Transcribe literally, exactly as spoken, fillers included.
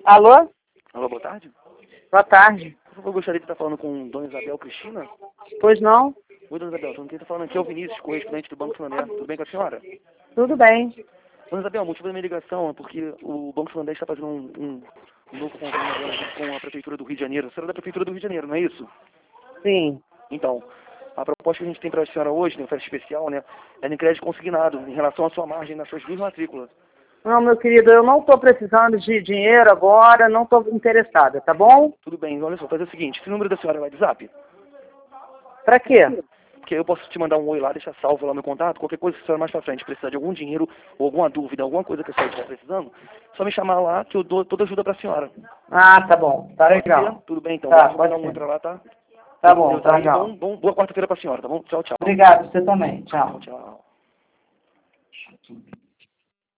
Alô? Alô, boa tarde. Boa tarde. Por favor, eu gostaria de estar falando com Dona Isabel Cristina. Pois não? Oi, Dona Isabel, quem está falando aqui é o Vinícius, correspondente do Banco Santander. Tudo bem com a senhora? Tudo bem. Dona Isabel, o motivo da minha ligação é porque o Banco Santander está fazendo um, um, um novo convênio agora junto com a Prefeitura do Rio de Janeiro. A senhora é da Prefeitura do Rio de Janeiro, não é isso? Sim. Então, a proposta que a gente tem para a senhora hoje, né, oferta especial, né, é de crédito consignado em relação à sua margem nas suas duas matrículas. Não, meu querido, eu não estou precisando de dinheiro agora, não estou interessada, tá bom? Tudo bem, olha só, fazer o seguinte, esse número da senhora é o WhatsApp? Pra quê? Porque eu posso te mandar um oi lá, deixar salvo lá meu contato, qualquer coisa que a senhora mais pra frente precisar de algum dinheiro, ou alguma dúvida, alguma coisa que a senhora estiver precisando, só me chamar lá que eu dou toda ajuda pra senhora. Ah, tá bom. Tá legal. Ser? Tudo bem, então. Tá, Vou pode mandar um oi ser. pra lá, tá? Tá bom, Deus tá aí, legal. bom, bom, boa quarta-feira pra senhora, tá bom? Tchau, tchau. Obrigado, você também. Tchau. Tchau, tchau.